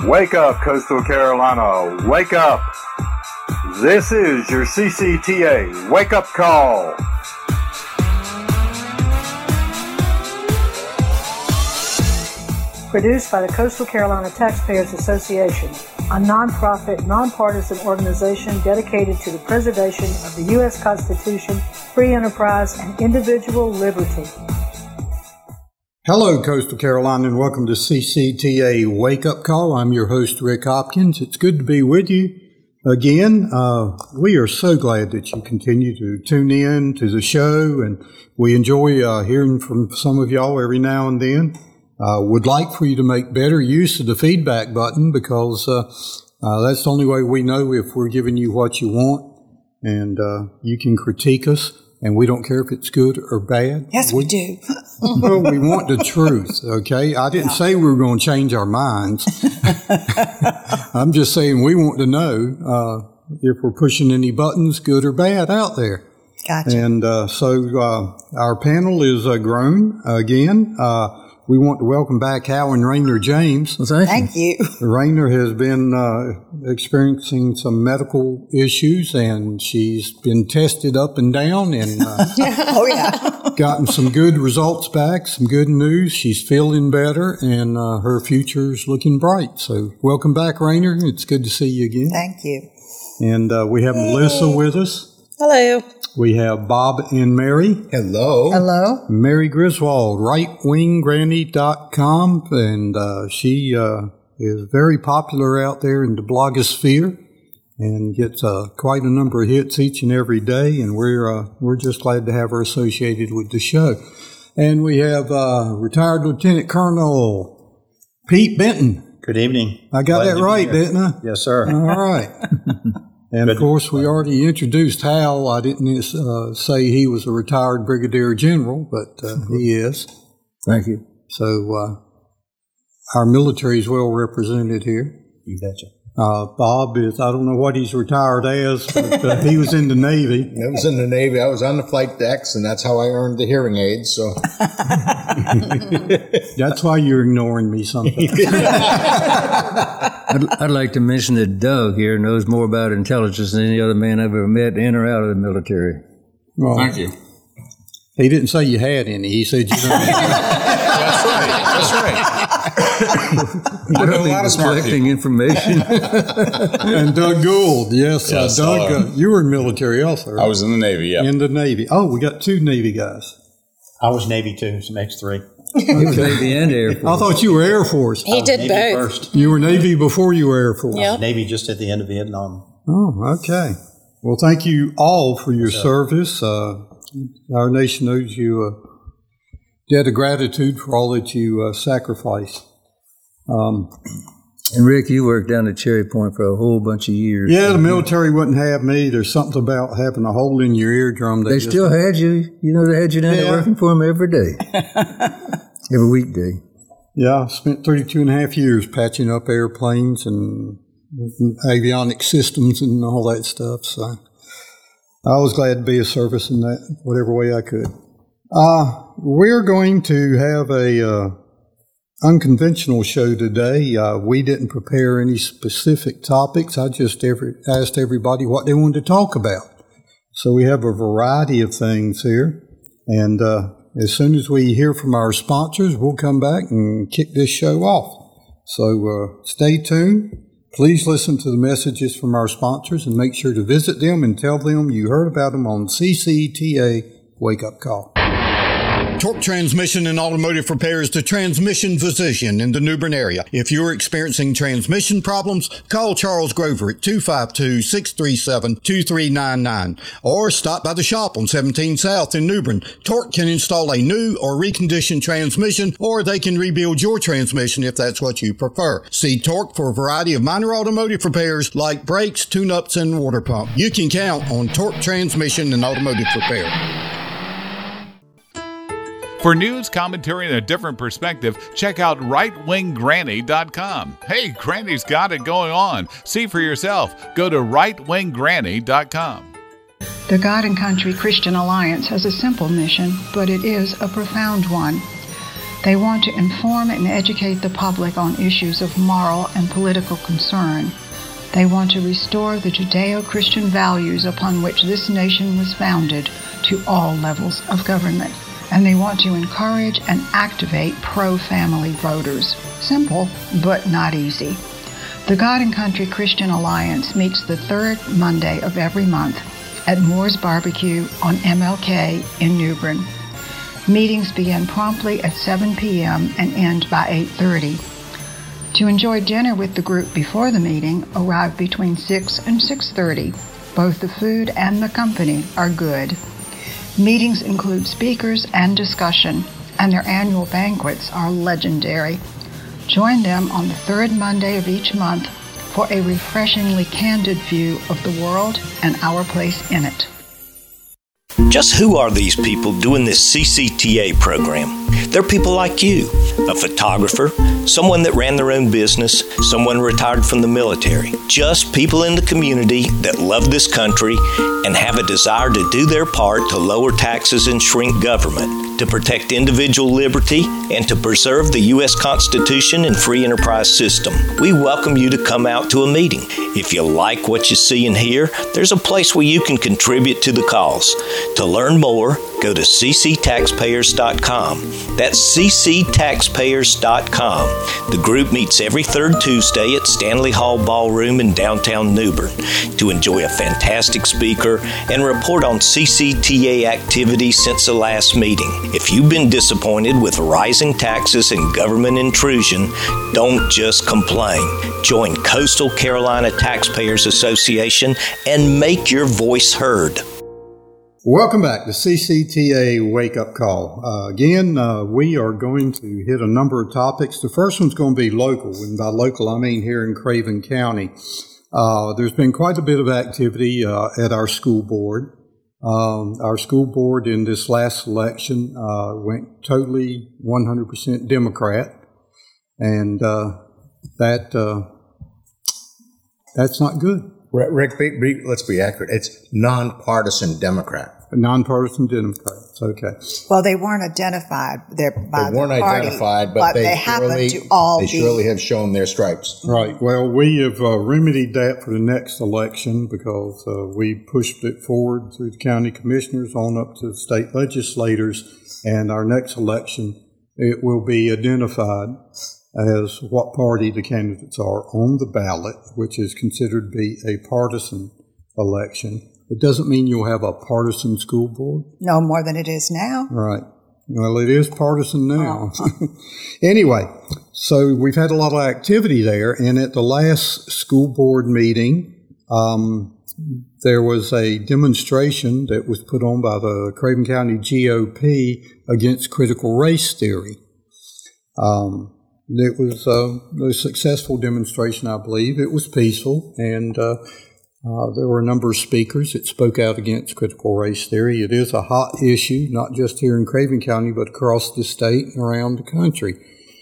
Wake up, Coastal Carolina. Wake up. This is your CCTA wake-up call. Produced by the Coastal Carolina Taxpayers Association, a nonprofit, nonpartisan organization dedicated to the preservation of the U.S. Constitution, free enterprise, and individual liberty. Hello, Coastal Carolina, and welcome to CCTA Wake Up Call. I'm your host, Rick Hopkins. It's good to be with you again. We are so glad that you continue to tune in to the show, and we enjoy hearing from some of y'all every now and then. Would like for you to make better use of the feedback button, because that's the only way we know if we're giving you what you want, and you can critique us. And we don't care if it's good or bad. Yes, we do. Well, we want the truth, okay? I didn't say we were going to change our minds. I'm just saying we want to know if we're pushing any buttons, good or bad, out there. Gotcha. And so our panel is grown again. We want to welcome back Hal and Rainer James. Well, thank you. Rainer has been experiencing some medical issues, and she's been tested up and down, and gotten some good results back, some good news. She's feeling better, and her future's looking bright. So welcome back, Rainer. It's good to see you again. Thank you. And we have Melissa with us. Hello. We have Bob and Mary. Hello. Hello. Mary Griswold, rightwinggranny.com, and she is very popular out there in the blogosphere and gets quite a number of hits each and every day, and we're just glad to have her associated with the show. And we have retired Lieutenant Colonel Pete Benton. Good evening. I got that right, didn't I? Yes, sir. All right. And, of course, we already introduced Hal. I didn't say he was a retired brigadier general, but he is. Thank you. So our military is well represented here. You betcha. Bob is, I don't know what he's retired as, but he was in the Navy. I was in the Navy. I was on the flight decks, and that's how I earned the hearing aids. So that's why you're ignoring me sometimes. I'd like to mention that Doug here knows more about intelligence than any other man I've ever met in or out of the military. Well, thank you. He didn't say you had any. He said you don't. That's right. I know a lot of smart collecting information. And Doug Gould, yes, Doug, you were in military also. Right? I was in the Navy, yeah. In the Navy. Oh, we got two Navy guys. I was Navy too, some X3. He was Navy and Air Force. I thought you were Air Force. He did Navy both. First. You were Navy before you were Air Force. Yep. Navy just at the end of Vietnam. Oh, okay. Well, thank you all for your service. Our nation owes you a debt of gratitude for all that you sacrifice. And Rick, you worked down at Cherry Point for a whole bunch of years. Yeah, the military wouldn't have me. There's something about having a hole in your eardrum. They still had you. You know, they had you down there working for them every day. Every weekday. Yeah, I spent 32 and a half years patching up airplanes and avionic systems and all that stuff. So I was glad to be of service in that, whatever way I could. We're going to have a unconventional show today. We didn't prepare any specific topics. I just asked everybody what they wanted to talk about. So we have a variety of things here. And as soon as we hear from our sponsors, we'll come back and kick this show off. So stay tuned. Please listen to the messages from our sponsors and make sure to visit them and tell them you heard about them on CCTA Wake Up Call. Torque Transmission and Automotive Repair is the transmission physician in the New Bern area. If you're experiencing transmission problems, call Charles Grover at 252-637-2399 or stop by the shop on 17 South in New Bern. Torque can install a new or reconditioned transmission, or they can rebuild your transmission if that's what you prefer. See Torque for a variety of minor automotive repairs like brakes, tune-ups, and water pump. You can count on Torque Transmission and Automotive Repair. For news, commentary, and a different perspective, check out rightwinggranny.com. Hey, Granny's got it going on. See for yourself. Go to rightwinggranny.com. The God and Country Christian Alliance has a simple mission, but it is a profound one. They want to inform and educate the public on issues of moral and political concern. They want to restore the Judeo-Christian values upon which this nation was founded to all levels of government. And they want to encourage and activate pro-family voters. Simple, but not easy. The God and Country Christian Alliance meets the third Monday of every month at Moore's Barbecue on MLK in New Bern. Meetings begin promptly at 7 p.m. and end by 8:30. To enjoy dinner with the group before the meeting, arrive between 6 and 6:30. Both the food and the company are good. Meetings include speakers and discussion, and their annual banquets are legendary. Join them on the third Monday of each month for a refreshingly candid view of the world and our place in it. Just who are these people doing this CCTA program? They're people like you, a photographer, someone that ran their own business, someone retired from the military. Just people in the community that love this country and have a desire to do their part to lower taxes and shrink government, to protect individual liberty, and to preserve the U.S. Constitution and free enterprise system. We welcome you to come out to a meeting. If you like what you see and hear, there's a place where you can contribute to the cause. To learn more, go to cctaxpayers.com. That's cctaxpayers.com. The group meets every third Tuesday at Stanley Hall Ballroom in downtown New Bern to enjoy a fantastic speaker and report on CCTA activities since the last meeting. If you've been disappointed with rising taxes and government intrusion, don't just complain. Join Coastal Carolina Taxpayers Association and make your voice heard. Welcome back to CCTA Wake Up Call. Again, we are going to hit a number of topics. The first one's going to be local, and by local I mean here in Craven County. There's been quite a bit of activity at our school board. Our school board in this last election went totally 100% Democrat, and that's not good. Rick, let's be accurate. It's nonpartisan Democrat. Nonpartisan Democrats, okay. Well, they weren't identified by the party, identified, but they happen to all be. They surely have shown their stripes. Right. Well, we have remedied that for the next election because we pushed it forward through the county commissioners on up to the state legislators, and our next election, it will be identified as what party the candidates are on the ballot, which is considered to be a partisan election. It doesn't mean you'll have a partisan school board. No more than it is now. Right. Well, it is partisan now. Anyway, so we've had a lot of activity there, and at the last school board meeting, there was a demonstration that was put on by the Craven County GOP against critical race theory. It was a successful demonstration, I believe. It was peaceful, and there were a number of speakers that spoke out against critical race theory. It is a hot issue, not just here in Craven County, but across the state and around the country.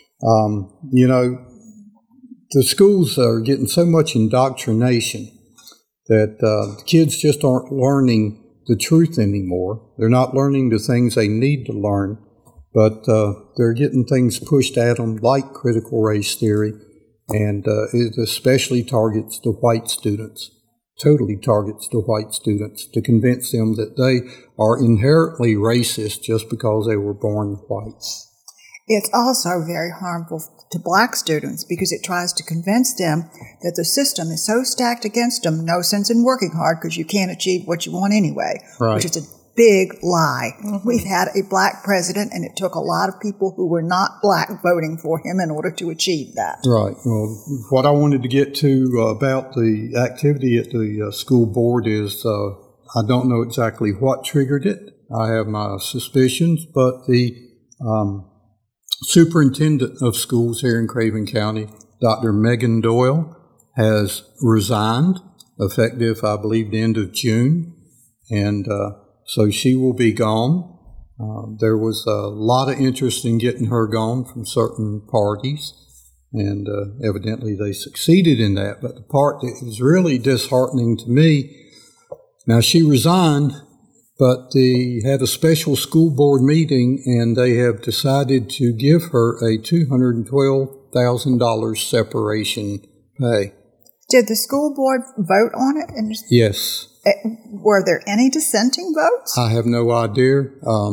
The schools are getting so much indoctrination that the kids just aren't learning the truth anymore. They're not learning the things they need to learn. But they're getting things pushed at them like critical race theory, and it especially targets the white students, totally targets the white students to convince them that they are inherently racist just because they were born white. It's also very harmful to black students because it tries to convince them that the system is so stacked against them, no sense in working hard because you can't achieve what you want anyway, right. Which is a big lie. Mm-hmm. We've had a black president, and it took a lot of people who were not black voting for him in order to achieve that. Right. Well, what I wanted to get to about the activity at the school board is I don't know exactly what triggered it. I have my suspicions, but the superintendent of schools here in Craven County, Dr. Megan Doyle, has resigned, effective, I believe, the end of June, and so she will be gone. There was a lot of interest in getting her gone from certain parties, and evidently they succeeded in that. But the part that is really disheartening to me, now she resigned, but they had a special school board meeting, and they have decided to give her a $212,000 separation pay. Did the school board vote on it? And Yes. were there any dissenting votes? I have no idea.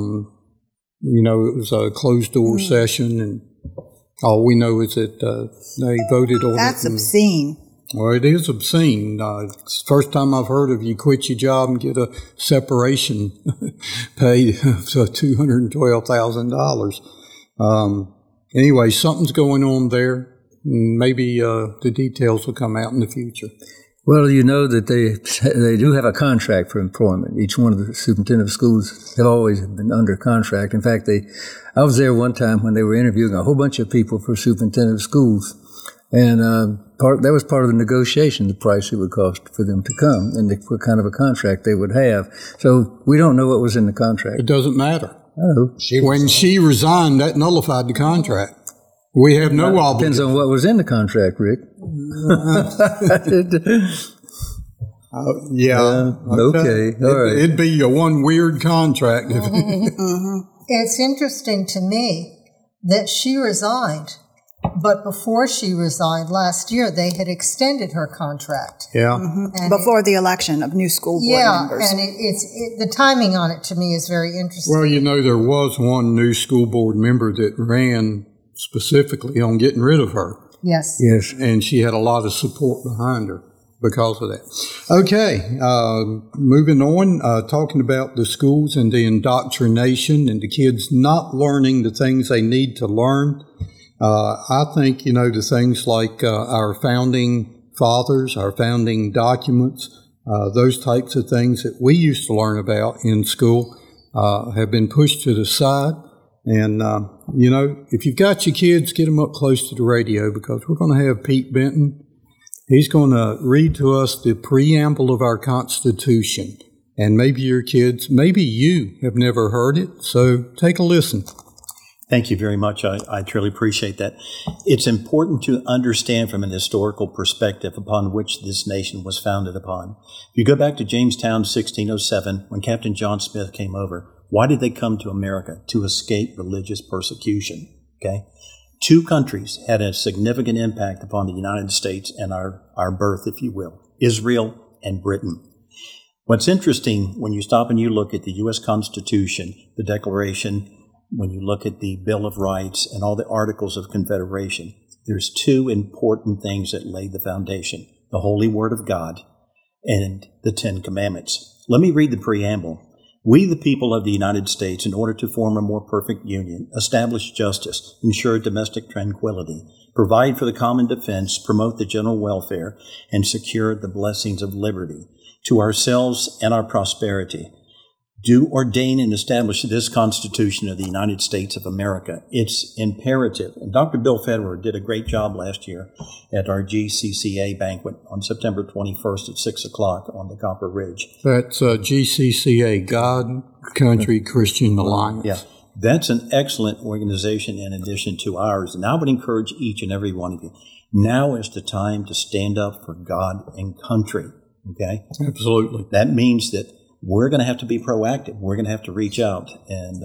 It was a closed-door session, and all we know is that they voted on it. That's obscene. Well, it is obscene. It's the first time I've heard of you quit your job and get a separation pay of $212,000. Anyway, something's going on there. Maybe the details will come out in the future. Well, you know that they do have a contract for employment. Each one of the superintendent of schools have always been under contract. In fact, I was there one time when they were interviewing a whole bunch of people for superintendent of schools, and that was part of the negotiation, the price it would cost for them to come, and what kind of a contract they would have. So we don't know what was in the contract. It doesn't matter. Oh. When she resigned, that nullified the contract. We have no obligation. Depends on what was in the contract, Rick. Okay. All right. It'd be a one weird contract. It's interesting to me that she resigned, but before she resigned last year, they had extended her contract. Yeah. And before the election of new school board members. And the timing on it to me is very interesting. Well, there was one new school board member that ran specifically on getting rid of her. Yes. Yes. And she had a lot of support behind her because of that. Okay. Moving on, talking about the schools and the indoctrination and the kids not learning the things they need to learn. I think, the things like our founding fathers, our founding documents, those types of things that we used to learn about in school have been pushed to the side. And, if you've got your kids, get them up close to the radio, because we're going to have Pete Benton. He's going to read to us the preamble of our Constitution. And maybe your kids, maybe you have never heard it, so take a listen. Thank you very much. I truly appreciate that. It's important to understand from an historical perspective upon which this nation was founded upon. If you go back to Jamestown, 1607, when Captain John Smith came over, why did they come to America? To escape religious persecution. Okay? Two countries had a significant impact upon the United States and our birth, if you will, Israel and Britain. What's interesting, when you stop and you look at the U.S. Constitution, the Declaration, when you look at the Bill of Rights and all the Articles of Confederation, there's two important things that laid the foundation: the Holy Word of God and the Ten Commandments. Let me read the preamble. We, the people of the United States, in order to form a more perfect union, establish justice, ensure domestic tranquility, provide for the common defense, promote the general welfare, and secure the blessings of liberty to ourselves and our prosperity. Do ordain and establish this Constitution of the United States of America. It's imperative. And Dr. Bill Federer did a great job last year at our GCCA banquet on September 21st at 6 o'clock on the Copper Ridge. That's GCCA, God Country Christian Alliance. Yeah, that's an excellent organization in addition to ours. And I would encourage each and every one of you, now is the time to stand up for God and country. Okay? Absolutely. That means that we're going to have to be proactive. We're going to have to reach out. And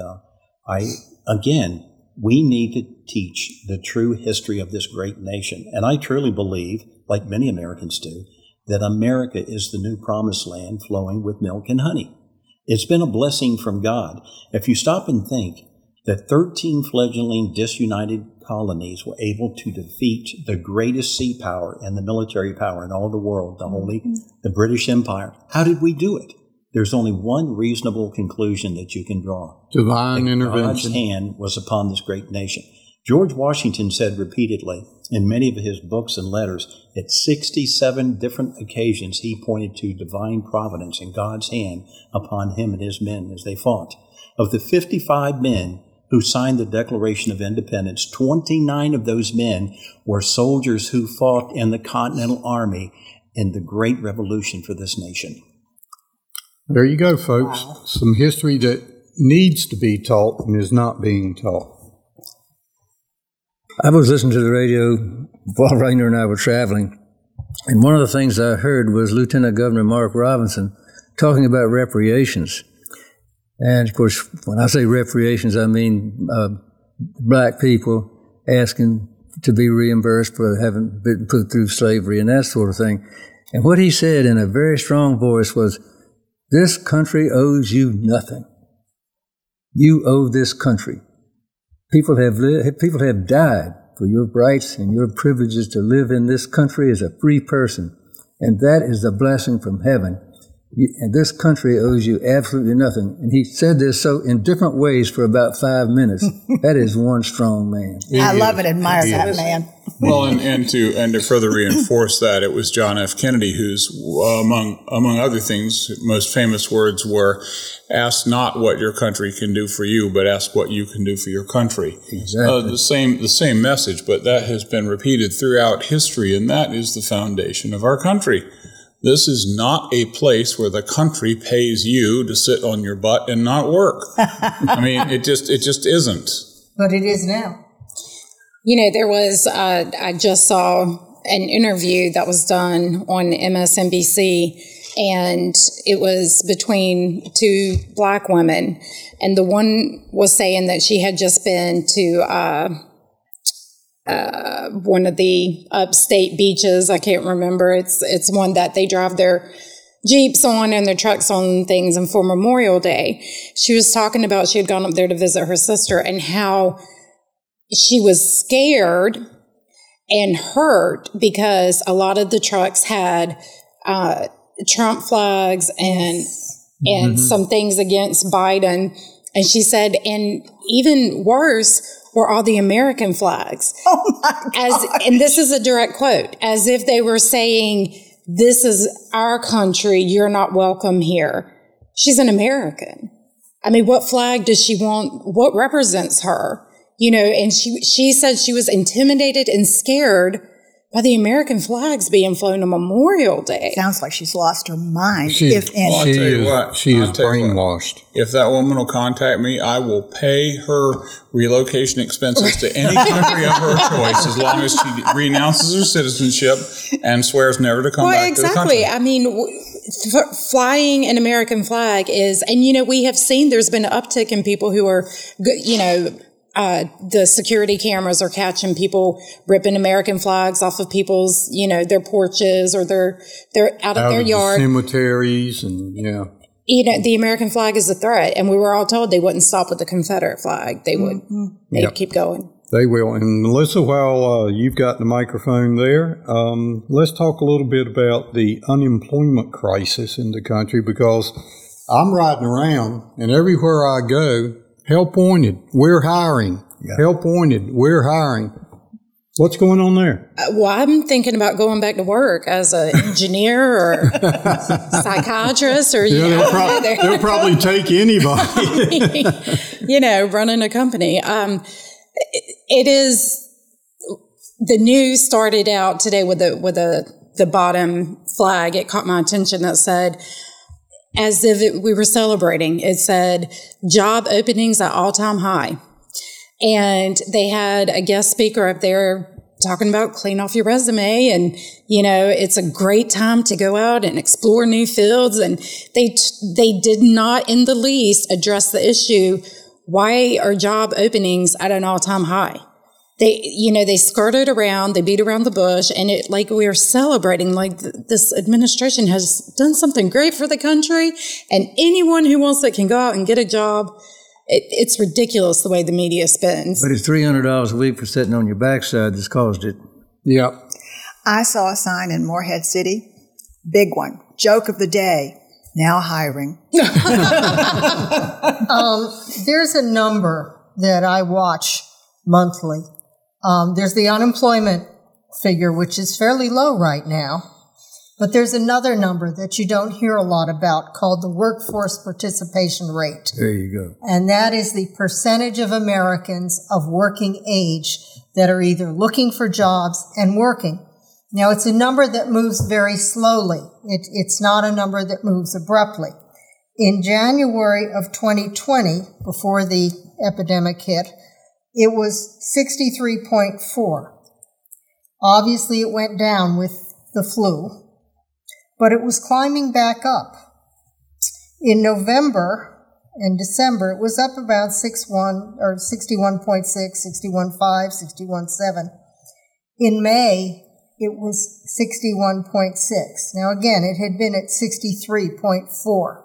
we need to teach the true history of this great nation. And I truly believe, like many Americans do, that America is the new promised land flowing with milk and honey. It's been a blessing from God. If you stop and think that 13 fledgling disunited colonies were able to defeat the greatest sea power and the military power in all the world, the British Empire. How did we do it? There's only one reasonable conclusion that you can draw. Divine intervention. God's hand was upon this great nation. George Washington said repeatedly in many of his books and letters, at 67 different occasions, he pointed to divine providence and God's hand upon him and his men as they fought. Of the 55 men who signed the Declaration of Independence, 29 of those men were soldiers who fought in the Continental Army in the Great Revolution for this nation. There you go, folks. Wow. Some history that needs to be taught and is not being taught. I was listening to the radio while Rainer and I were traveling, and one of the things I heard was Lieutenant Governor Mark Robinson talking about reparations. And, of course, when I say reparations, I mean black people asking to be reimbursed for having been put through slavery and that sort of thing. And what he said in a very strong voice was, "This country owes you nothing. You owe this country. People have died for your rights and your privileges to live in this country as a free person. And that is a blessing from heaven. And this country owes you absolutely nothing." And he said this so in different ways for about 5 minutes. That is one strong man. I love and admire that man. Well, and to further reinforce that, it was John F. Kennedy whose, among other things, most famous words were, "Ask not what your country can do for you, but ask what you can do for your country." Exactly. The same message, but that has been repeated throughout history, and that is the foundation of our country. This is not a place where the country pays you to sit on your butt and not work. I mean, it just isn't. But it is now. You know, there was, I just saw an interview that was done on MSNBC, and it was between two black women. And the one was saying that she had just been to one of the upstate beaches. I can't remember. It's one that they drive their Jeeps on and their trucks on and things. And for Memorial Day, she was talking about she had gone up there to visit her sister and how she was scared and hurt because a lot of the trucks had Trump flags and some things against Biden. And she said, and even worse were all the American flags. Oh my God. And this is a direct quote, as if they were saying, "This is our country. You're not welcome here." She's an American. I mean, what flag does she want? What represents her? You know, and she said she was intimidated and scared by the American flags being flown on Memorial Day. Sounds like she's lost her mind, if any. Well, I'll tell you what. She is brainwashed. If that woman will contact me, I will pay her relocation expenses to any country of her choice as long as she renounces her citizenship and swears never to come back to the country. Well, exactly. I mean, flying an American flag is, and, you know, we have seen there's been an uptick in people who are, you know, the security cameras are catching people ripping American flags off of people's, you know, their porches or they're out of their yard. Cemeteries and, yeah. You know, the American flag is a threat, and we were all told they wouldn't stop with the Confederate flag. They would. They'd keep going. They will. And Melissa, while you've got the microphone there, let's talk a little bit about the unemployment crisis in the country, because I'm riding around and everywhere I go, help wanted, we're hiring. Yeah. Help wanted, we're hiring. What's going on there? Well, I'm thinking about going back to work as an engineer or psychiatrist or, they'll probably take anybody. You know, running a company. It is, the news started out today with the bottom flag. It caught my attention that said, as if we were celebrating, it said, job openings at all-time high. And they had a guest speaker up there talking about clean off your resume. And, you know, it's a great time to go out and explore new fields. And they did not in the least address the issue. Why are job openings at an all-time high? They skirted around, they beat around the bush, and it, like, we are celebrating, like, this administration has done something great for the country, and anyone who wants it can go out and get a job. It's ridiculous the way the media spins. But it's $300 a week for sitting on your backside that's caused it. Yep. I saw a sign in Morehead City, big one, joke of the day, now hiring. There's a number that I watch monthly. There's the unemployment figure, which is fairly low right now. But there's another number that you don't hear a lot about called the workforce participation rate. There you go. And that is the percentage of Americans of working age that are either looking for jobs and working. Now, it's a number that moves very slowly. It's not a number that moves abruptly. In January of 2020, before the epidemic hit, it was 63.4. Obviously, it went down with the flu, but it was climbing back up. In November In December, it was up about 61 or 61.6, 61.5, 61.7. In May, it was 61.6. Now again, it had been at 63.4.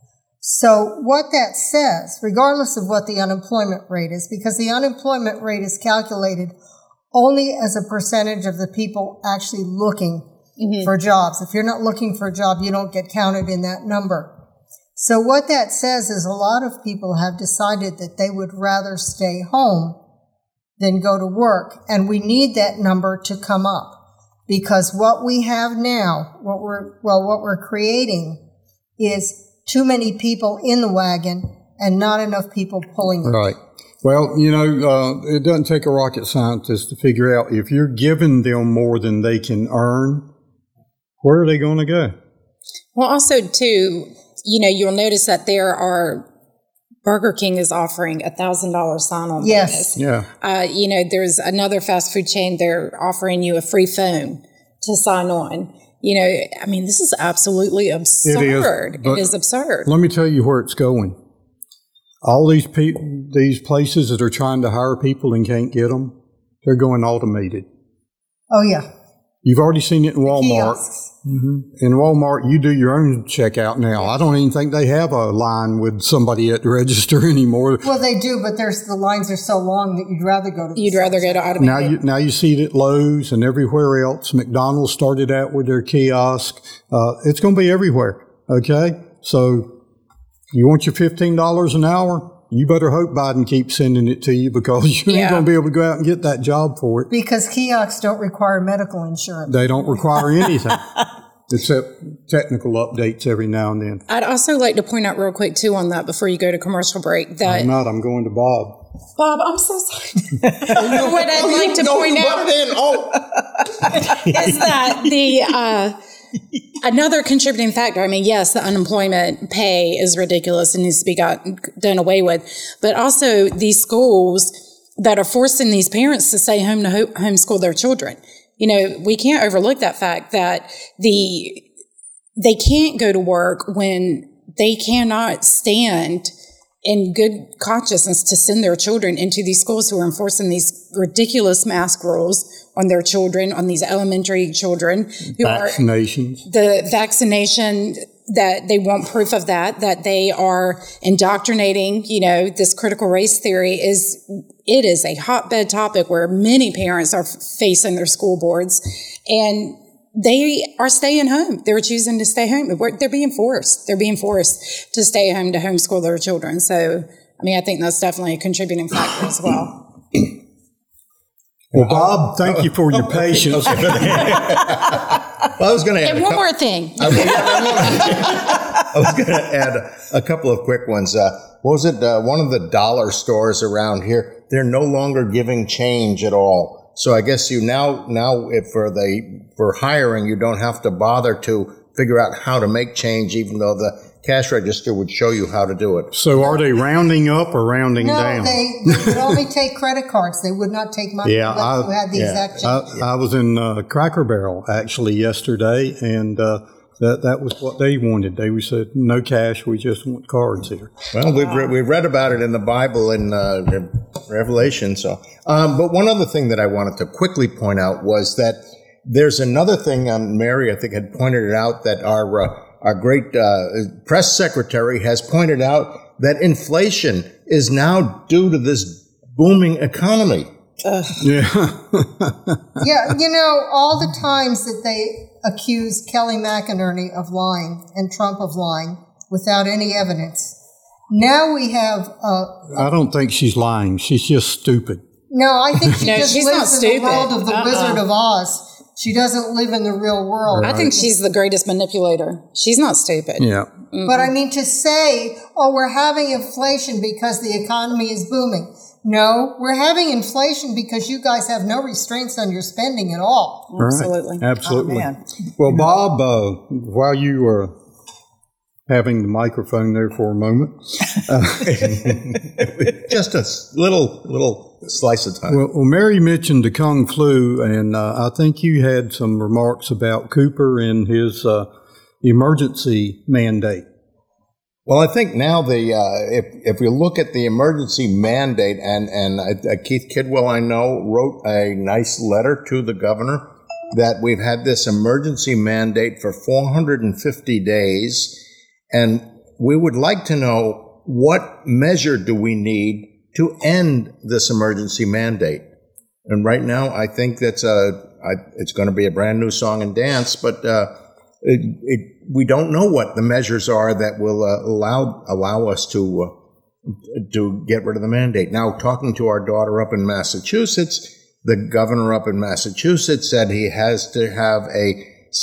So what that says, regardless of what the unemployment rate is, because the unemployment rate is calculated only as a percentage of the people actually looking for jobs. If you're not looking for a job, you don't get counted in that number. So what that says is a lot of people have decided that they would rather stay home than go to work. And we need that number to come up, because what we have now, what we're creating is too many people in the wagon and not enough people pulling it. Right. Well, it doesn't take a rocket scientist to figure out if you're giving them more than they can earn, where are they going to go? Well, also, too, you'll notice that Burger King is offering $1,000 sign-on bonus. Yeah. There's another fast food chain, they're offering you a free phone to sign on. This is absolutely absurd. It is absurd. Let me tell you where it's going. All these places that are trying to hire people and can't get them, they're going automated. Oh, yeah. You've already seen it in Walmart. In Walmart, you do your own checkout now. I don't even think they have a line with somebody at the register anymore. Well, they do, but the lines are so long that you'd rather go to automated. Now you see it at Lowe's and everywhere else. McDonald's started out with their kiosk. It's going to be everywhere. Okay, so you want your $15 an hour? You better hope Biden keeps sending it to you, because you ain't going to be able to go out and get that job for it. Because kiosks don't require medical insurance. They don't require anything except technical updates every now and then. I'd also like to point out real quick, too, on that before you go to commercial break. That I'm going to Bob. Bob, I'm so sorry. What I'd like to point out is that another contributing factor, yes, the unemployment pay is ridiculous and needs to be done away with, but also these schools that are forcing these parents to stay home to homeschool their children. We can't overlook that fact that they can't go to work when they cannot stand in good consciousness to send their children into these schools who are enforcing these ridiculous mask rules on their children, on these elementary children. Vaccinations. The vaccination, that they want proof of that they are indoctrinating, this critical race theory it is a hotbed topic where many parents are facing their school boards, and they are staying home. They're choosing to stay home. They're being forced. They're being forced to stay home to homeschool their children. So, I think that's definitely a contributing factor as well. Well, Bob, thank you for your patience. I was going to add one more thing. I was going to add a couple of quick ones. What was it? One of the dollar stores around here, they're no longer giving change at all. So I guess you now if for hiring, you don't have to bother to figure out how to make change, even though the cash register would show you how to do it. So are they rounding up or rounding down? No, they would only take credit cards. They would not take money. Yeah, who had the exact change. I was in Cracker Barrel actually yesterday, and that was what they wanted. They said, no cash, we just want cards here. Well, we've read about it in the Bible in Revelation. So, but one other thing that I wanted to quickly point out was that there's another thing, Mary, I think, had pointed it out, that our great press secretary has pointed out that inflation is now due to this booming economy. Yeah. Yeah, all the times that they accused Kelly McInerney of lying and Trump of lying without any evidence. Now we have... I don't think she's lying. She's just stupid. No, I think she just she's lives in the world of the Wizard of Oz. She doesn't live in the real world. I think she's the greatest manipulator. She's not stupid. Yeah. Mm-hmm. But to say, we're having inflation because the economy is booming. No, we're having inflation because you guys have no restraints on your spending at all. Absolutely. Right. Absolutely. Oh, man. Well, Bob, while you were having the microphone there for a moment. Just a little slice of time. Well, Mary mentioned the Kung flu, and I think you had some remarks about Cooper and his emergency mandate. Well, I think now if we look at the emergency mandate, and Keith Kidwell, I know, wrote a nice letter to the governor that we've had this emergency mandate for 450 days, and we would like to know what measure do we need to end this emergency mandate. And right now, I think that's it's going to be a brand new song and dance, but we don't know what the measures are that will allow us to get rid of the mandate. Now, talking to our daughter up in Massachusetts, the governor up in Massachusetts said he has to have a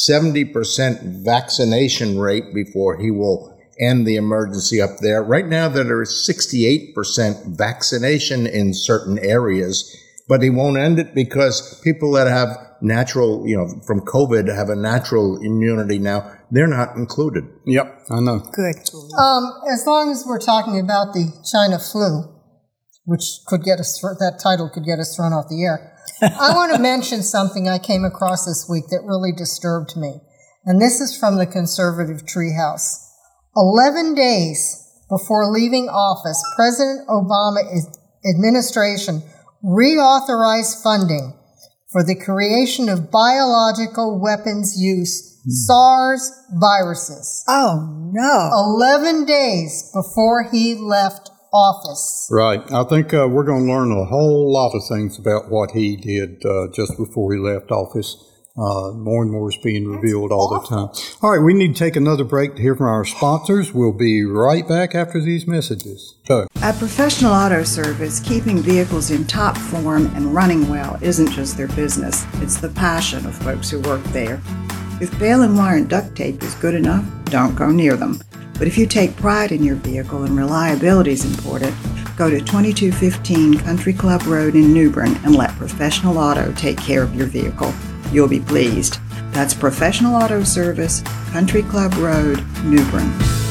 70% vaccination rate before he will end the emergency up there. Right now, there is 68% vaccination in certain areas, but he won't end it because people that have natural, from COVID have a natural immunity now, they're not included. Yep, I know. Good. As long as we're talking about the China flu, which could get us, that title could get us thrown off the air, I want to mention something I came across this week that really disturbed me. And this is from the Conservative Treehouse. 11 days before leaving office, President Obama's administration reauthorized funding for the creation of biological weapons use, SARS viruses. Oh, no. 11 days before he left office. Right. I think we're going to learn a whole lot of things about what he did just before he left office. More and more is being revealed all the time. All right, we need to take another break to hear from our sponsors. We'll be right back after these messages. Go. At Professional Auto Service, keeping vehicles in top form and running well isn't just their business. It's the passion of folks who work there. If bail and wire and duct tape is good enough, don't go near them. But if you take pride in your vehicle and reliability is important, go to 2215 Country Club Road in New Bern and let Professional Auto take care of your vehicle. You'll be pleased. That's Professional Auto Service, Country Club Road, New Bern.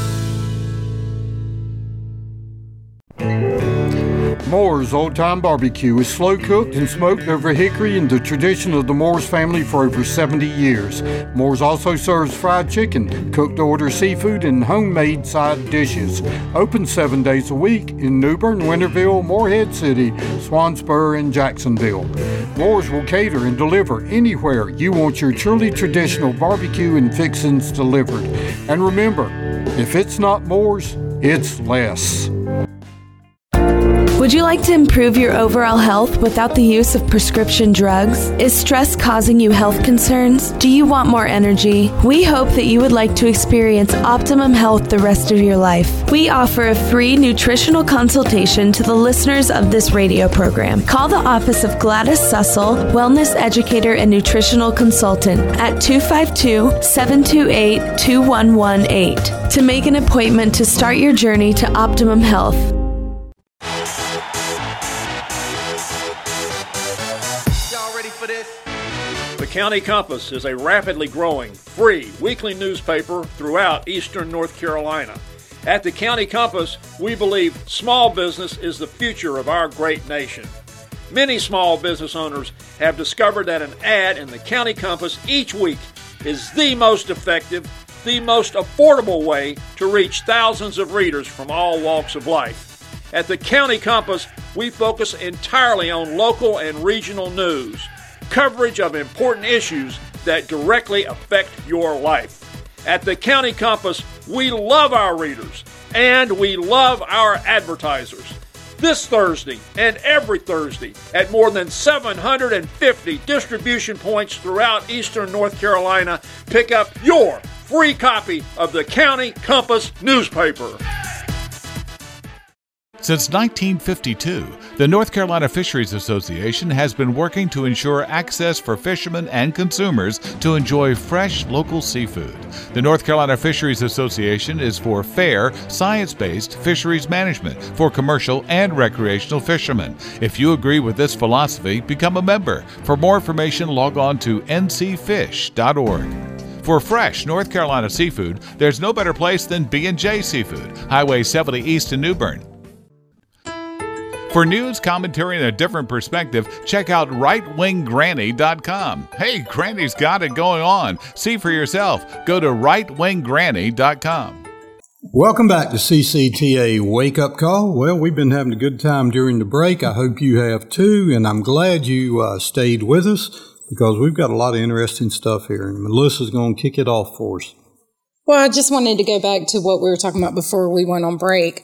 Moore's Old Time Barbecue is slow cooked and smoked over hickory in the tradition of the Moore's family for over 70 years. Moore's also serves fried chicken, cooked to order seafood, and homemade side dishes. Open 7 days a week in New Bern, Winterville, Morehead City, Swansboro, and Jacksonville. Moore's will cater and deliver anywhere you want your truly traditional barbecue and fixings delivered. And remember, if it's not Moore's, it's less. Would you like to improve your overall health without the use of prescription drugs? Is stress causing you health concerns? Do you want more energy? We hope that you would like to experience optimum health the rest of your life. We offer a free nutritional consultation to the listeners of this radio program. Call the office of Gladys Sussel, wellness educator and nutritional consultant at 252-728-2118 to make an appointment to start your journey to optimum health. The County Compass is a rapidly growing, free, weekly newspaper throughout eastern North Carolina. At the County Compass, we believe small business is the future of our great nation. Many small business owners have discovered that an ad in the County Compass each week is the most effective, the most affordable way to reach thousands of readers from all walks of life. At the County Compass, we focus entirely on local and regional news, coverage of important issues that directly affect your life. At the County Compass, we love our readers and we love our advertisers. This Thursday and every Thursday at more than 750 distribution points throughout eastern North Carolina, pick up your free copy of the County Compass newspaper. Since 1952, the North Carolina Fisheries Association has been working to ensure access for fishermen and consumers to enjoy fresh local seafood. The North Carolina Fisheries Association is for fair, science-based fisheries management for commercial and recreational fishermen. If you agree with this philosophy, become a member. For more information, log on to ncfish.org. For fresh North Carolina seafood, there's no better place than B&J Seafood, Highway 70 East in New Bern. For news, commentary, and a different perspective, check out rightwinggranny.com. Hey, Granny's got it going on. See for yourself. Go to rightwinggranny.com. Welcome back to CCTA Wake Up Call. Well, we've been having a good time during the break. I hope you have too, and I'm glad you stayed with us because we've got a lot of interesting stuff here, and Melissa's going to kick it off for us. Well, I just wanted to go back to what we were talking about before we went on break.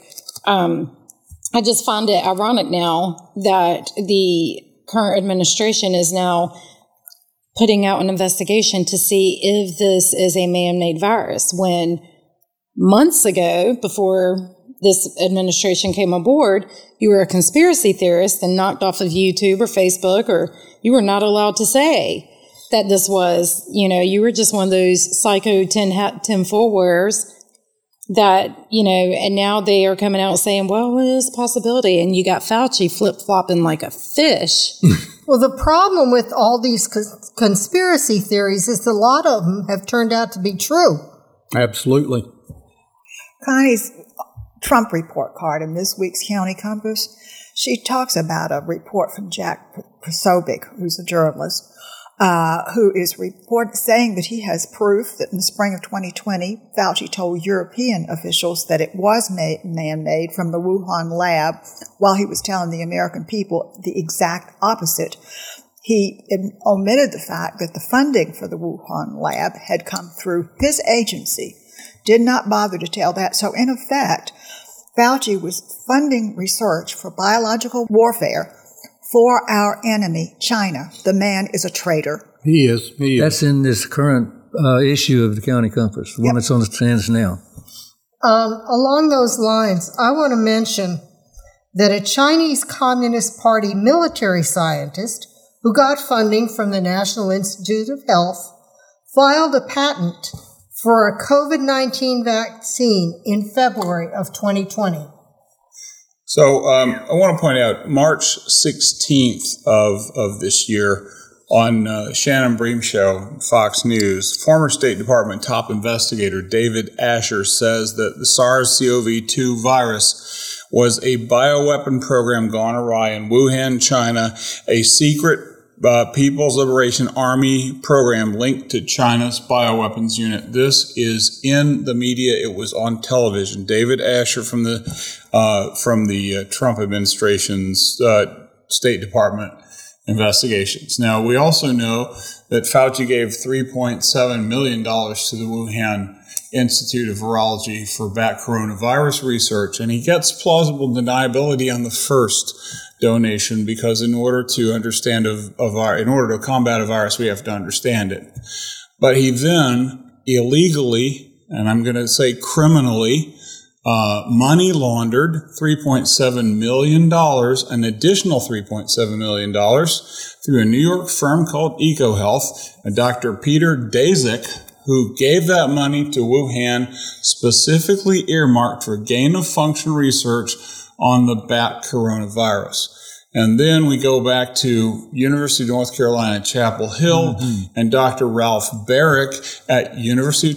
I just find it ironic now that the current administration is now putting out an investigation to see if this is a man-made virus, when months ago, before this administration came aboard, you were a conspiracy theorist and knocked off of YouTube or Facebook, or you were not allowed to say that this was, you were just one of those psycho tinfoil wearers that, and now they are coming out saying, well, it is a possibility. And you got Fauci flip-flopping like a fish. Well, the problem with all these conspiracy theories is a lot of them have turned out to be true. Absolutely. Connie's Trump report card in this week's County Compass, she talks about a report from Jack Posobiec, who's a journalist, who is saying that he has proof that in the spring of 2020, Fauci told European officials that it was man-made from the Wuhan lab, while he was telling the American people the exact opposite. He omitted the fact that the funding for the Wuhan lab had come through his agency, did not bother to tell that. So in effect, Fauci was funding research for biological warfare for our enemy, China. The man is a traitor. He is. That's in this current issue of the County Compass, the one that's on the stands now. Along those lines, I want to mention that a Chinese Communist Party military scientist who got funding from the National Institute of Health filed a patent for a COVID-19 vaccine in February of 2020. So I want to point out March 16th of this year on Shannon Bream Show, Fox News, former State Department top investigator David Asher says that the SARS-CoV-2 virus was a bioweapon program gone awry in Wuhan, China, a secret People's Liberation Army program linked to China's bioweapons unit. This is in the media. It was on television. David Asher from the Trump administration's State Department investigations. Now, we also know that Fauci gave $3.7 million to the Wuhan Institute of Virology for bat coronavirus research, and he gets plausible deniability on the first donation because in order to understand in order to combat a virus, we have to understand it. But he then illegally, and I'm going to say criminally, money laundered $3.7 million, an additional $3.7 million through a New York firm called EcoHealth, and Dr. Peter Daszak, who gave that money to Wuhan specifically earmarked for gain-of-function research on the bat coronavirus. And then we go back to University of North Carolina, Chapel Hill, and Dr. Ralph Barrick at University of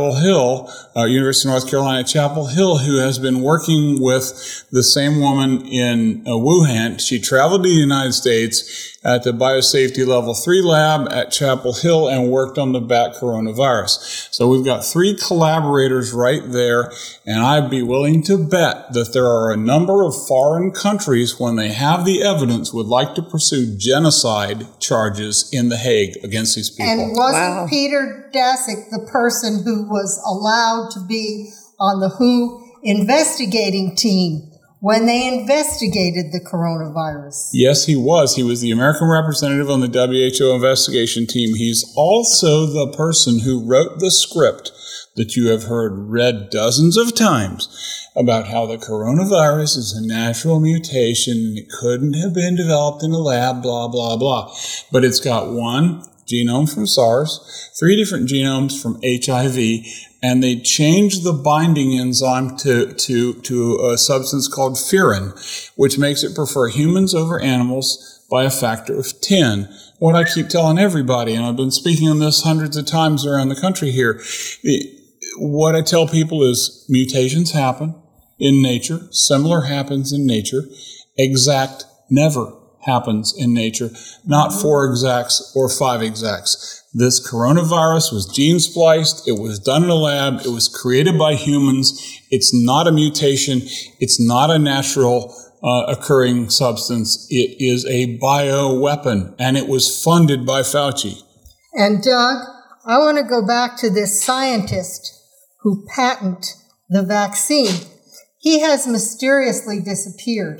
North Carolina, Chapel Hill, who has been working with the same woman in Wuhan. She traveled to the United States at the Biosafety Level 3 lab at Chapel Hill and worked on the bat coronavirus. So we've got 3 collaborators right there, and I'd be willing to bet that there are a number of foreign countries, when they have the evidence, would like to pursue genocide charges in The Hague against these people. And wasn't Peter Daszak the person who was allowed to be on the WHO investigating team when they investigated the coronavirus? Yes, he was. He was the American representative on the WHO investigation team. He's also the person who wrote the script that you have heard read dozens of times about how the coronavirus is a natural mutation and it couldn't have been developed in a lab, blah, blah, blah. But it's got 1 genome from SARS, 3 different genomes from HIV, and they changed the binding enzyme to a substance called furin, which makes it prefer humans over animals by a factor of 10. What I keep telling everybody, and I've been speaking on this hundreds of times around the country here, what I tell people is mutations happen in nature, similar happens in nature, exact never happens in nature, not 4 exacts or 5 exacts. This coronavirus was gene spliced. It was done in a lab. It was created by humans. It's not a mutation. It's not a natural occurring substance. It is a bioweapon, and it was funded by Fauci. And Doug, I want to go back to this scientist who patented the vaccine. He has mysteriously disappeared.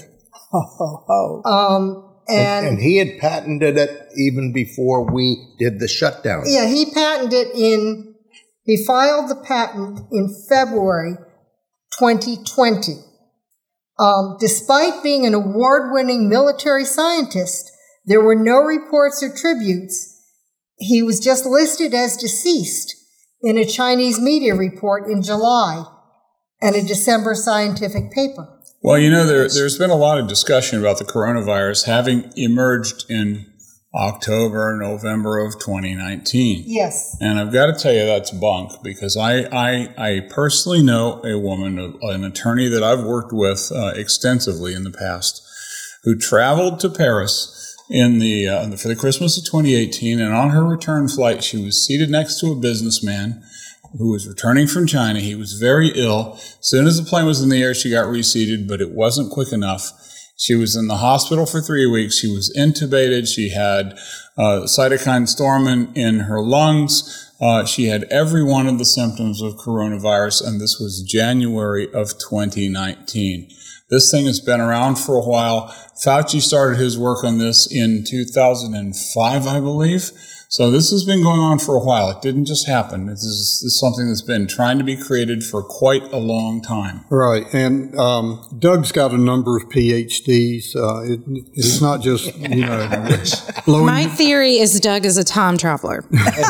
And he had patented it even before we did the shutdown. Yeah, he filed the patent in February 2020. Despite being an award-winning military scientist, there were no reports or tributes. He was just listed as deceased in a Chinese media report in July and a December scientific paper. Well, you know, there's been a lot of discussion about the coronavirus having emerged in October, November of 2019. Yes. And I've got to tell you that's bunk, because I personally know a woman, an attorney that I've worked with extensively in the past, who traveled to Paris for the Christmas of 2018, and on her return flight, she was seated next to a businessman who was returning from China. He was very ill. As soon as the plane was in the air, she got reseated, but it wasn't quick enough. She was in the hospital for 3 weeks. She was intubated. She had cytokine storm in her lungs. She had every one of the symptoms of coronavirus, and this was January of 2019. This thing has been around for a while. Fauci started his work on this in 2005, I believe. So this has been going on for a while. It didn't just happen. This is something that's been trying to be created for quite a long time. Right. And Doug's got a number of PhDs. It's not just, blowing. My theory is Doug is a time traveler.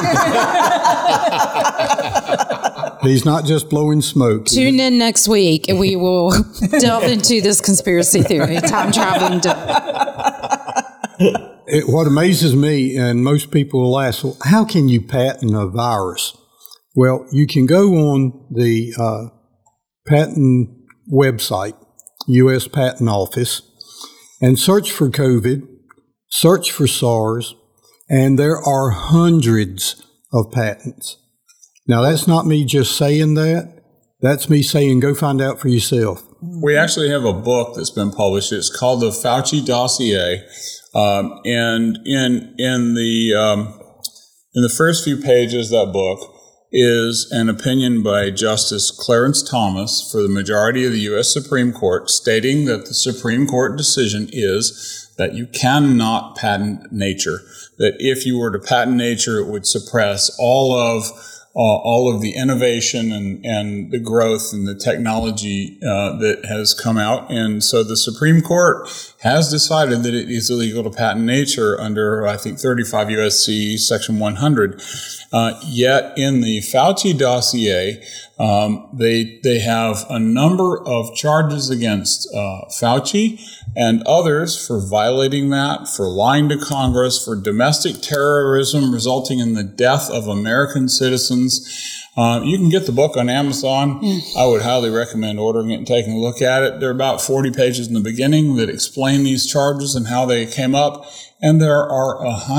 He's not just blowing smoke. Tune in next week and we will delve into this conspiracy theory, time traveling Doug. What amazes me, and most people will ask, well, how can you patent a virus? Well, you can go on the patent website, U.S. Patent Office, and search for COVID, search for SARS, and there are hundreds of patents. Now, that's not me just saying that. That's me saying go find out for yourself. We actually have a book that's been published. It's called the Fauci Dossier. And in the first few pages of that book is an opinion by Justice Clarence Thomas for the majority of the U.S. Supreme Court, stating that the Supreme Court decision is that you cannot patent nature. That if you were to patent nature, it would suppress all of the innovation and the growth and the technology that has come out. And so the Supreme Court has decided that it is illegal to patent nature under, I think, 35 U.S.C. Section 100. Yet in the Fauci dossier, they have a number of charges against Fauci and others for violating that, for lying to Congress, for domestic terrorism resulting in the death of American citizens. You can get the book on Amazon. I would highly recommend ordering it and taking a look at it. There are about 40 pages in the beginning that explain these charges and how they came up. And there are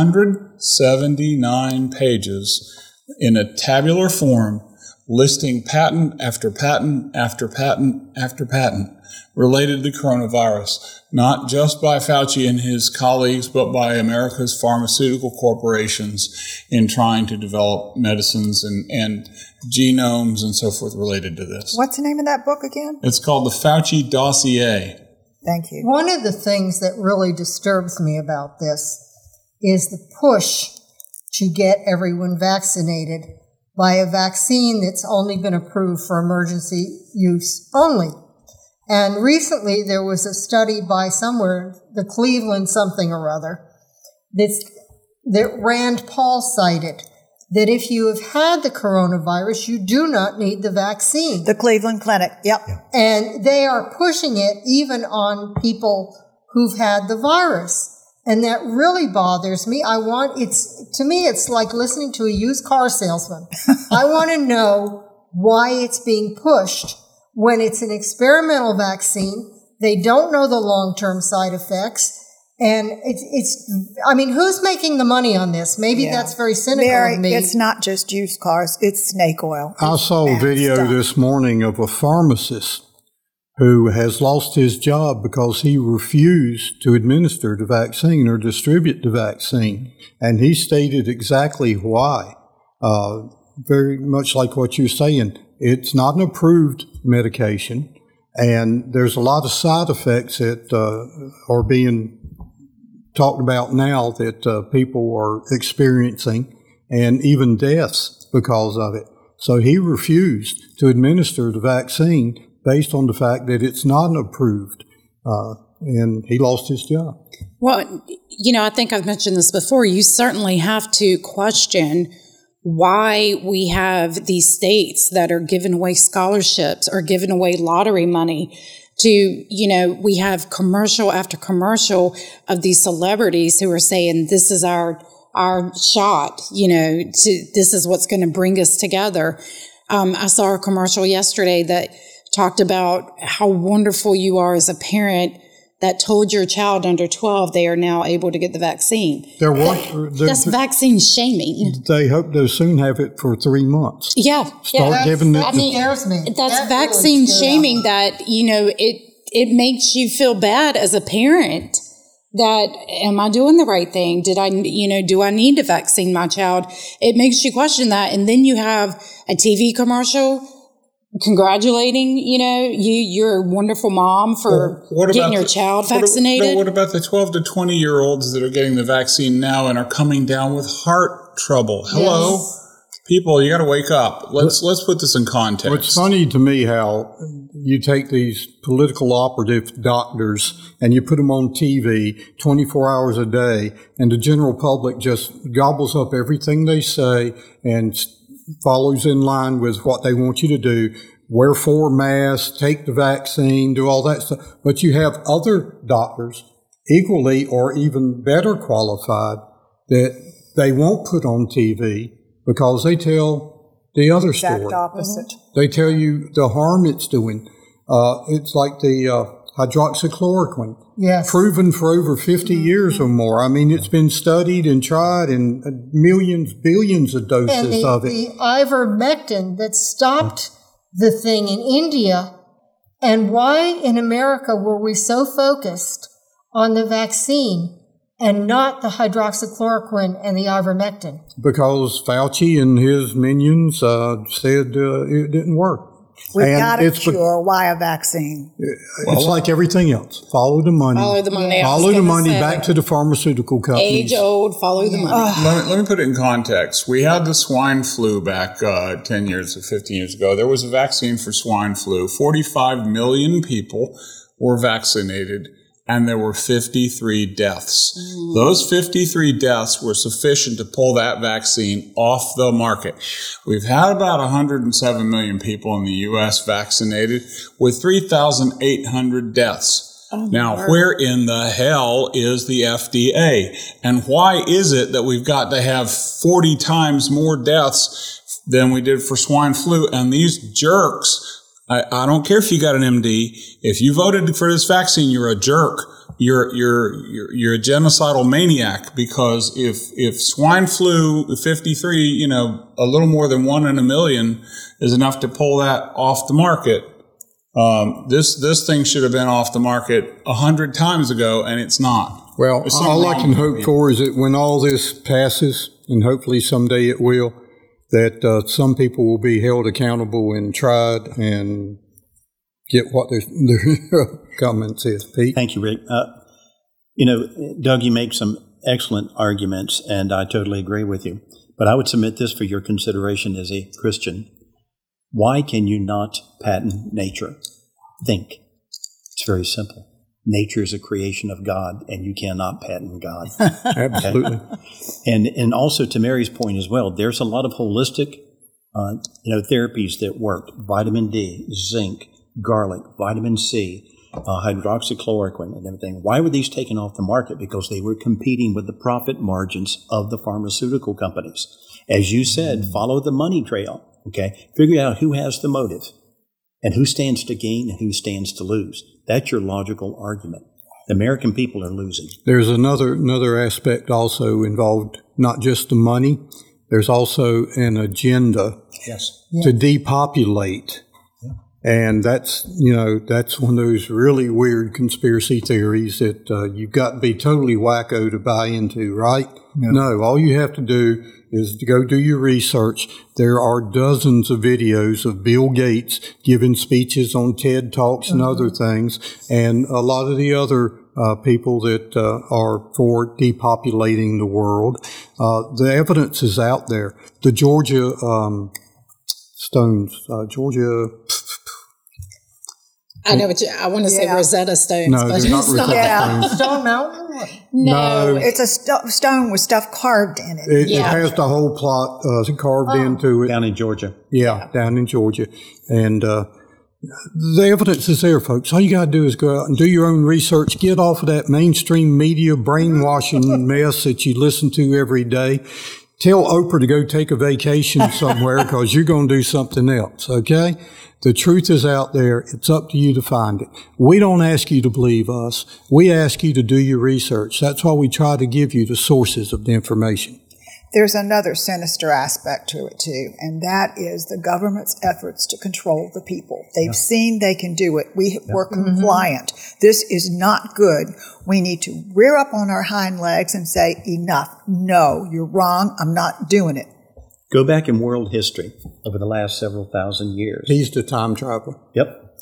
179 pages in a tabular form listing patent after patent after patent after patent related to coronavirus, not just by Fauci and his colleagues, but by America's pharmaceutical corporations in trying to develop medicines and genomes and so forth related to this. What's the name of that book again? It's called the Fauci Dossier. Thank you. One of the things that really disturbs me about this is the push to get everyone vaccinated by a vaccine that's only been approved for emergency use only. And recently there was a study by somewhere, the Cleveland something or other, that Rand Paul cited, that if you have had the coronavirus, you do not need the vaccine. The Cleveland Clinic, yep. And they are pushing it even on people who've had the virus. And that really bothers me. To me, it's like listening to a used car salesman. I want to know why it's being pushed when it's an experimental vaccine. They don't know the long-term side effects. And I mean, who's making the money on this? Maybe that's very cynical of me. It's not just used cars, it's snake oil. I saw a video this morning of a pharmacist who has lost his job because he refused to administer the vaccine or distribute the vaccine. And he stated exactly why. Very much like what you're saying. It's not an approved medication, and there's a lot of side effects that are being talked about now that people are experiencing, and even deaths because of it. So he refused to administer the vaccine based on the fact that it's not approved, and he lost his job. Well, I think I've mentioned this before. You certainly have to question why we have these states that are giving away scholarships or giving away lottery money to, we have commercial after commercial of these celebrities who are saying, this is our shot, this is what's going to bring us together. I saw a commercial yesterday that talked about how wonderful you are as a parent that told your child under 12 they are now able to get the vaccine. That's vaccine shaming. They hope they'll soon have it for 3 months. Yeah. Giving it. That scares me. That's vaccine shaming that, it makes you feel bad as a parent that, am I doing the right thing? do I need to vaccine my child? It makes you question that. And then you have a TV commercial congratulating, you're a wonderful mom for getting your child vaccinated. What about the 12 to 20-year-olds that are getting the vaccine now and are coming down with heart trouble? Hello? Yes. People, you got to wake up. Let's put this in context. It's funny to me how you take these political operative doctors and you put them on TV 24 hours a day, and the general public just gobbles up everything they say and follows in line with what they want you to do. Wear 4 masks, take the vaccine, do all that stuff. But you have other doctors equally or even better qualified that they won't put on TV because they tell the other story. Exact opposite. They tell you the harm it's doing. It's like the hydroxychloroquine. Yes. Proven for over 50 years or more. I mean, it's been studied and tried in millions, billions of doses of it. The ivermectin that stopped the thing in India, and why in America were we so focused on the vaccine and not the hydroxychloroquine and the ivermectin? Because Fauci and his minions said it didn't work. We've got a cure. Why a vaccine? It's like everything else. Follow the money. Follow the money. Follow the money back to the pharmaceutical companies. Age old, follow the money. Let me put it in context. We had the swine flu back 10 years or 15 years ago. There was a vaccine for swine flu. 45 million people were vaccinated, and there were 53 deaths. Those 53 deaths were sufficient to pull that vaccine off the market. We've had about 107 million people in the U.S. vaccinated with 3,800 deaths. Now, where in the hell is the FDA? And why is it that we've got to have 40 times more deaths than we did for swine flu? And these jerks, I don't care if you got an MD. If you voted for this vaccine, you're a jerk. You're a genocidal maniac, because if swine flu 53, a little more than 1 in a million is enough to pull that off the market. This thing should have been off the market 100 times ago, and it's not. Well, all I can hope for is that when all this passes, and hopefully someday it will, that some people will be held accountable and tried and get what their comments is. Pete? Thank you, Rick. Doug, you make some excellent arguments, and I totally agree with you. But I would submit this for your consideration as a Christian. Why can you not patent nature? Think. It's very simple. Nature is a creation of God, and you cannot patent God. Absolutely. And also, to Mary's point as well, there's a lot of holistic therapies that work. Vitamin D, zinc, garlic, vitamin C, hydroxychloroquine, and everything. Why were these taken off the market? Because they were competing with the profit margins of the pharmaceutical companies. As you said, follow the money trail. Okay, figure out who has the motive and who stands to gain and who stands to lose. That's your logical argument. The American people are losing. There's another aspect also involved, not just the money. There's also an agenda to depopulate. And that's one of those really weird conspiracy theories that you've got to be totally wacko to buy into, right? No, all you have to do is to go do your research. There are dozens of videos of Bill Gates giving speeches on TED Talks and other things, and a lot of the other people that are for depopulating the world. The evidence is out there. The Georgia Stones, I know what I want to say Rosetta Stones. No, they're not Rosetta Stones. Stone Mountain? No. It's a stone with stuff carved in it. It has the whole plot carved into it. Down in Georgia. Yeah, down in Georgia. And the evidence is there, folks. All you got to do is go out and do your own research. Get off of that mainstream media brainwashing mess that you listen to every day. Tell Oprah to go take a vacation somewhere because you're going to do something else, okay? The truth is out there. It's up to you to find it. We don't ask you to believe us. We ask you to do your research. That's why we try to give you the sources of the information. There's another sinister aspect to it, too, and that is the government's efforts to control the people. They've seen they can do it. We're compliant. This is not good. We need to rear up on our hind legs and say, enough. No, you're wrong. I'm not doing it. Go back in world history over the last several thousand years. He's the time traveler. Yep.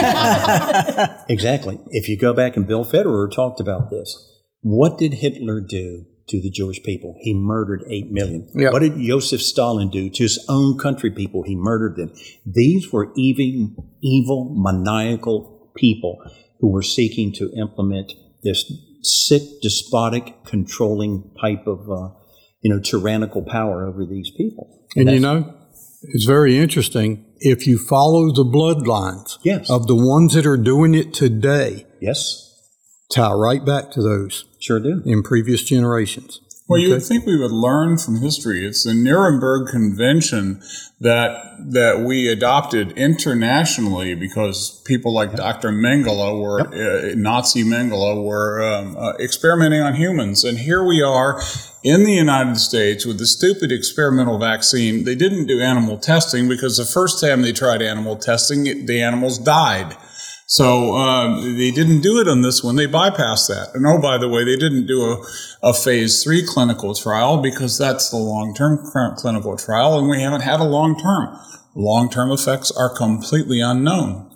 Exactly. If you go back, and Bill Federer talked about this, what did Hitler do to the Jewish people? He murdered 8 million. Yep. What did Joseph Stalin do to his own country people? He murdered them. These were evil, maniacal people who were seeking to implement this sick, despotic, controlling type of tyrannical power over these people. And it's very interesting. If you follow the bloodlines of the ones that are doing it today, tie right back to those. Sure do. In previous generations. Well, you would think we would learn from history. It's the Nuremberg Convention that we adopted internationally because people like Dr. Mengele Nazi Mengele were experimenting on humans. And here we are in the United States with the stupid experimental vaccine. They didn't do animal testing because the first time they tried animal testing, the animals died. So they didn't do it on this one. They bypassed that. And oh, by the way, they didn't do a phase 3 clinical trial because that's the long-term clinical trial, and we haven't had a long-term. Long-term effects are completely unknown.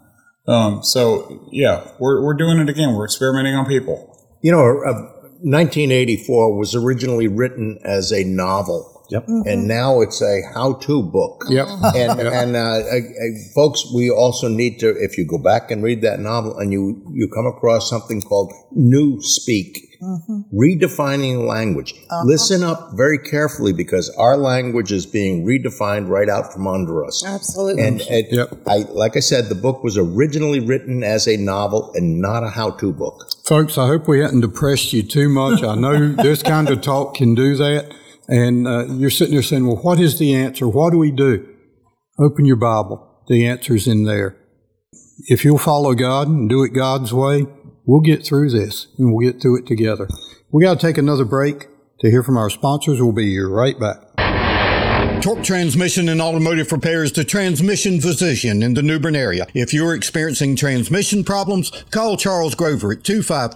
We're doing it again. We're experimenting on people. 1984 was originally written as a novel. Yep. And now it's a how-to book. Yep. And folks, we also need to, if you go back and read that novel and you come across something called New Speak, redefining language. Listen up very carefully because our language is being redefined right out from under us. Absolutely. And like I said, the book was originally written as a novel and not a how-to book. Folks, I hope we hadn't depressed you too much. I know this kind of talk can do that. And you're sitting there saying, well, what is the answer? What do we do? Open your Bible. The answer's in there. If you'll follow God and do it God's way, we'll get through this and we'll get through it together. We got to take another break to hear from our sponsors. We'll be right back. Torque Transmission and Automotive Repair is the transmission physician in the New Bern area. If you're experiencing transmission problems, call Charles Grover at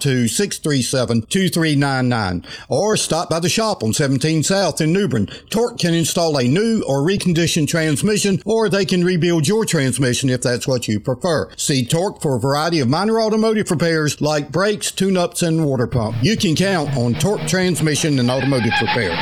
252-637-2399 or stop by the shop on 17 South in New Bern. Torque can install a new or reconditioned transmission, or they can rebuild your transmission if that's what you prefer. See Torque for a variety of minor automotive repairs like brakes, tune-ups, and water pump. You can count on Torque Transmission and Automotive Repair.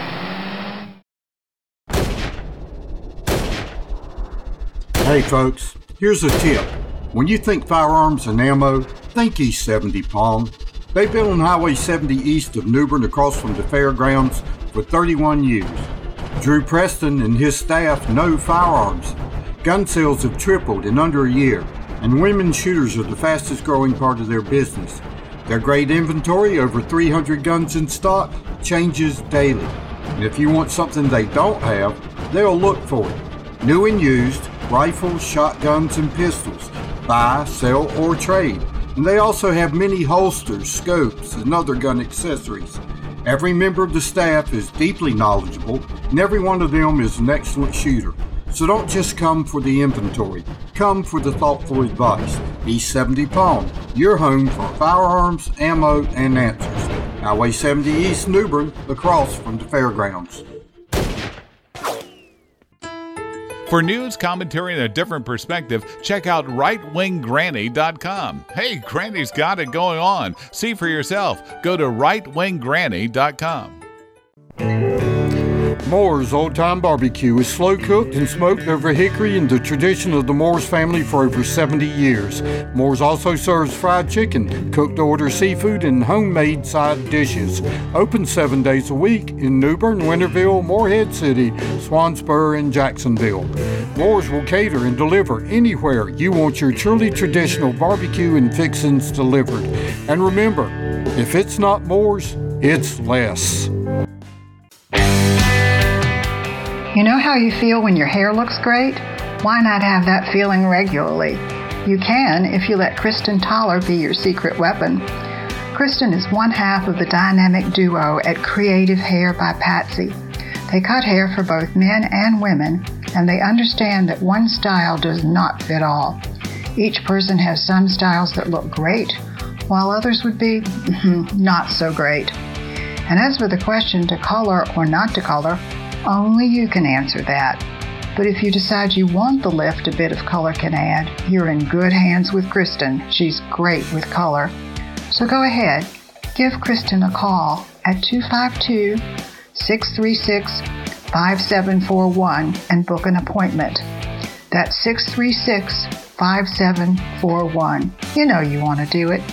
Hey folks, here's a tip. When you think firearms and ammo, think East 70 Palm. They've been on Highway 70 east of New Bern across from the fairgrounds for 31 years. Drew Preston and his staff know firearms. Gun sales have tripled in under a year, and women shooters are the fastest growing part of their business. Their great inventory, over 300 guns in stock, changes daily. And if you want something they don't have, they'll look for it. New and used, rifles, shotguns, and pistols. Buy, sell, or trade. And they also have many holsters, scopes, and other gun accessories. Every member of the staff is deeply knowledgeable, and every one of them is an excellent shooter. So don't just come for the inventory. Come for the thoughtful advice. East 70 Palm, your home for firearms, ammo, and answers. Highway 70 East, New Bern, across from the fairgrounds. For news, commentary, and a different perspective, check out rightwinggranny.com. Hey, Granny's got it going on. See for yourself. Go to rightwinggranny.com. Moore's Old Time Barbecue is slow cooked and smoked over hickory in the tradition of the Moores family for over 70 years. Moore's also serves fried chicken, cooked to order seafood, and homemade side dishes. Open 7 days a week in New Bern, Winterville, Morehead City, Swansboro, and Jacksonville. Moore's will cater and deliver anywhere you want your truly traditional barbecue and fixings delivered. And remember, if it's not Moore's, it's less. You know how you feel when your hair looks great? Why not have that feeling regularly? You can if you let Kristen Toller be your secret weapon. Kristen is one half of the dynamic duo at Creative Hair by Patsy. They cut hair for both men and women, and they understand that one style does not fit all. Each person has some styles that look great, while others would be not so great. And as for the question to color or not to color, only you can answer that. But if you decide you want the lift a bit of color can add, you're in good hands with Kristen. She's great with color. So go ahead, give Kristen a call at 252-636-5741 and book an appointment. That's 636-5741. You know you want to do it.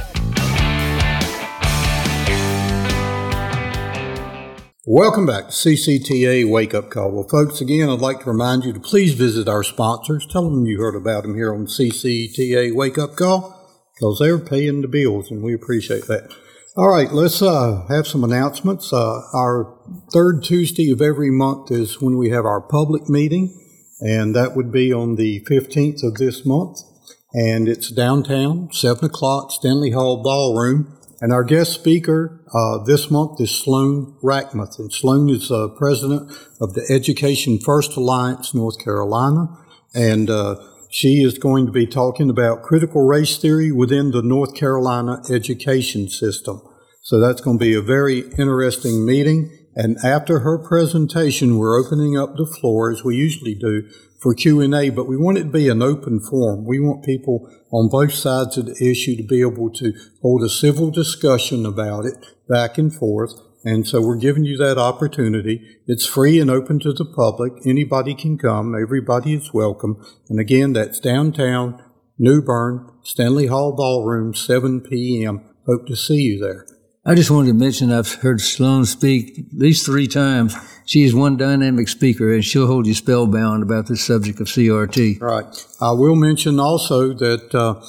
Welcome back to CCTA Wake Up Call. Well, folks, again, I'd like to remind you to please visit our sponsors. Tell them you heard about them here on CCTA Wake Up Call, because they're paying the bills, and we appreciate that. All right, let's have some announcements. Our third Tuesday of every month is when we have our public meeting, and that would be on the 15th of this month, and it's downtown, 7 o'clock, Stanley Hall Ballroom. And our guest speaker this month is Sloan Rackmuth. And Sloan is president of the Education First Alliance, North Carolina. And she is going to be talking about critical race theory within the North Carolina education system. So that's going to be a very interesting meeting. And after her presentation, we're opening up the floor, as we usually do, for Q&A, but we want it to be an open forum. We want people on both sides of the issue to be able to hold a civil discussion about it back and forth. And so we're giving you that opportunity. It's free and open to the public. Anybody can come. Everybody is welcome. And again, that's downtown, New Bern, Stanley Hall Ballroom, 7 p.m. Hope to see you there. I just wanted to mention I've heard Sloan speak at least 3 times. She is one dynamic speaker, and she'll hold you spellbound about the subject of CRT. Right. I will mention also that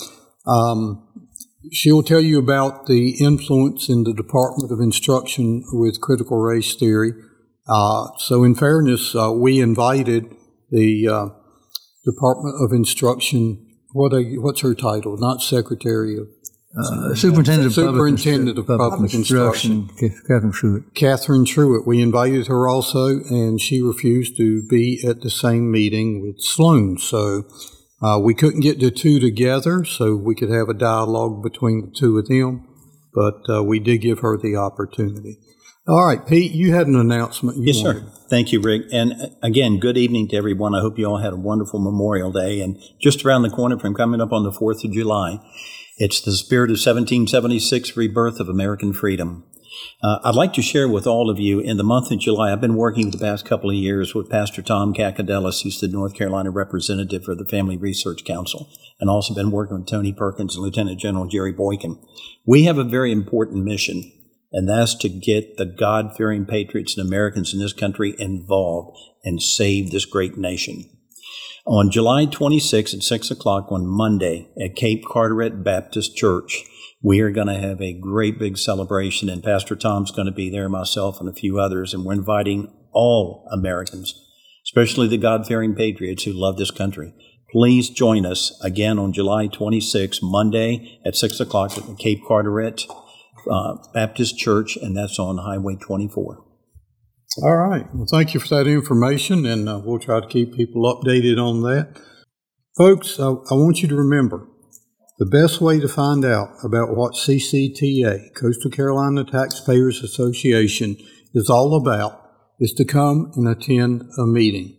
she'll tell you about the influence in the Department of Instruction with critical race theory. So in fairness, we invited the Department of Instruction, what's her title? Not Secretary of... Superintendent of Public Instruction, Catherine Truitt. Catherine Truitt. We invited her also, and she refused to be at the same meeting with Sloan. So we couldn't get the two together so we could have a dialogue between the two of them, but we did give her the opportunity. All right, Pete, you had an announcement. Yes, sir. Thank you, Rick. And again, good evening to everyone. I hope you all had a wonderful Memorial Day. And just around the corner from coming up on the 4th of July, it's the spirit of 1776 rebirth of American freedom. I'd like to share with all of you, in the month of July, I've been working the past couple of years with Pastor Tom Kakadelis, who's the North Carolina representative for the Family Research Council, and also been working with Tony Perkins and Lieutenant General Jerry Boykin. We have a very important mission, and that's to get the God-fearing patriots and Americans in this country involved and save this great nation. On July 26th at 6 o'clock on Monday at Cape Carteret Baptist Church, we are going to have a great big celebration, and Pastor Tom's going to be there, myself and a few others, and we're inviting all Americans, especially the God-fearing patriots who love this country. Please join us again on July 26, Monday at 6 o'clock at the Cape Carteret Baptist Church, and that's on Highway 24. All right. Well, thank you for that information, and we'll try to keep people updated on that. Folks, I want you to remember, the best way to find out about what CCTA, Coastal Carolina Taxpayers Association, is all about is to come and attend a meeting.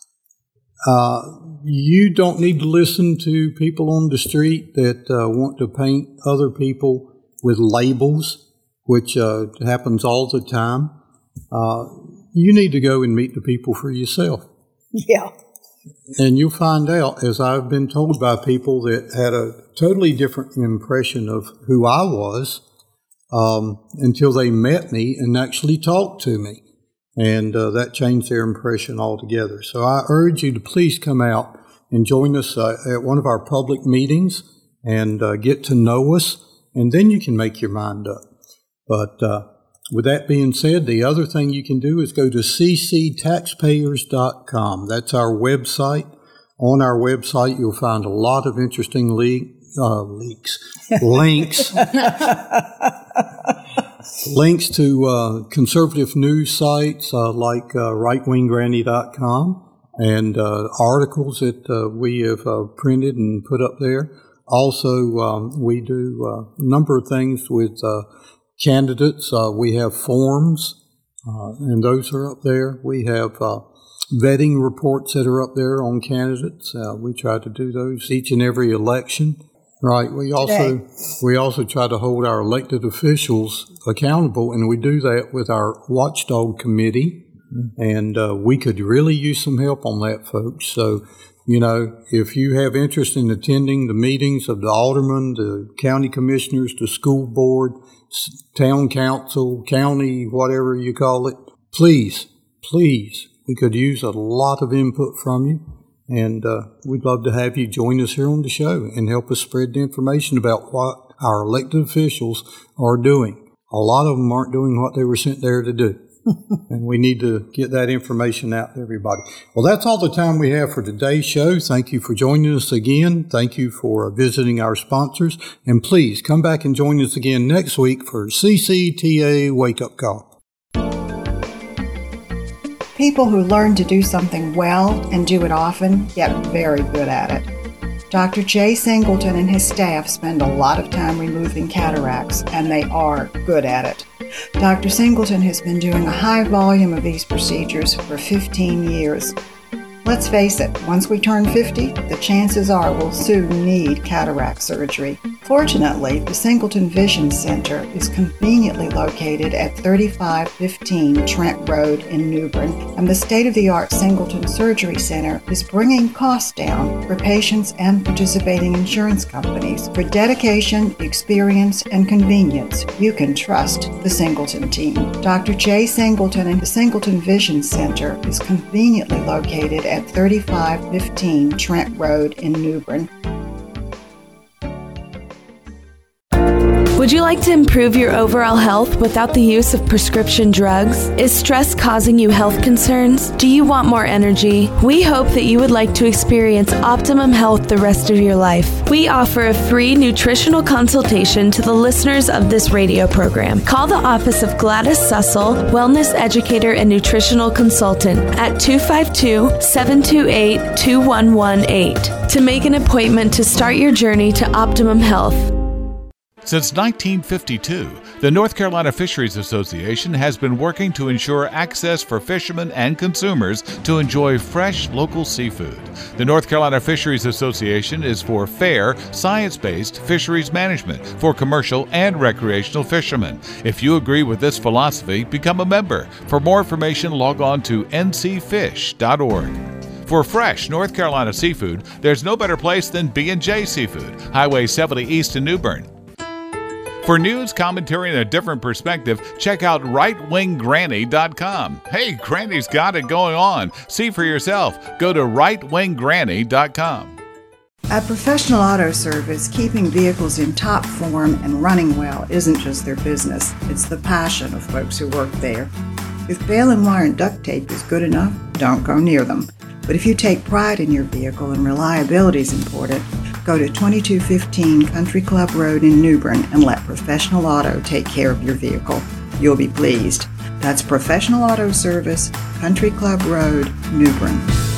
You don't need to listen to people on the street that want to paint other people with labels, which happens all the time. You need to go and meet the people for yourself. Yeah. And you'll find out, as I've been told by people that had a totally different impression of who I was until they met me and actually talked to me. And that changed their impression altogether. So I urge you to please come out and join us at one of our public meetings and get to know us, and then you can make your mind up. But with that being said, the other thing you can do is go to cctaxpayers.com. That's our website. On our website, you'll find a lot of interesting links to conservative news sites like rightwinggranny.com and articles that we have printed and put up there. Also, we do a number of things with candidates. We have forms, and those are up there. We have vetting reports that are up there on candidates. We try to do those each and every election. Right. We also try to hold our elected officials accountable, and we do that with our watchdog committee. And we could really use some help on that, folks. So, if you have interest in attending the meetings of the aldermen, the county commissioners, the school board, town council, county, whatever you call it, please, we could use a lot of input from you. And we'd love to have you join us here on the show and help us spread the information about what our elected officials are doing. A lot of them aren't doing what they were sent there to do. And we need to get that information out to everybody. Well, that's all the time we have for today's show. Thank you for joining us again. Thank you for visiting our sponsors. And please come back and join us again next week for CCTA Wake Up Call. People who learn to do something well and do it often get very good at it. Dr. Jay Singleton and his staff spend a lot of time removing cataracts, and they are good at it. Dr. Singleton has been doing a high volume of these procedures for 15 years. Let's face it, once we turn 50, the chances are we'll soon need cataract surgery. Fortunately, the Singleton Vision Center is conveniently located at 3515 Trent Road in New Bern, and the state-of-the-art Singleton Surgery Center is bringing costs down for patients and participating insurance companies. For dedication, experience, and convenience, you can trust the Singleton team. Dr. Jay Singleton and the Singleton Vision Center is conveniently located at 3515 Trent Road in New Bern. Would you like to improve your overall health without the use of prescription drugs? Is stress causing you health concerns? Do you want more energy? We hope that you would like to experience optimum health the rest of your life. We offer a free nutritional consultation to the listeners of this radio program. Call the office of Gladys Sussel, Wellness Educator and Nutritional Consultant at 252-728-2118 to make an appointment to start your journey to optimum health. Since 1952, the North Carolina Fisheries Association has been working to ensure access for fishermen and consumers to enjoy fresh local seafood. The North Carolina Fisheries Association is for fair, science-based fisheries management for commercial and recreational fishermen. If you agree with this philosophy, become a member. For more information, log on to ncfish.org. For fresh North Carolina seafood, there's no better place than B&J Seafood, Highway 70 East in New Bern. For news, commentary, and a different perspective, check out rightwinggranny.com. Hey, Granny's got it going on. See for yourself. Go to rightwinggranny.com. At Professional Auto Service, keeping vehicles in top form and running well isn't just their business. It's the passion of folks who work there. If baling wire and duct tape is good enough, don't go near them. But if you take pride in your vehicle and reliability is important, go to 2215 Country Club Road in New Bern and let Professional Auto take care of your vehicle. You'll be pleased. That's Professional Auto Service, Country Club Road, New Bern.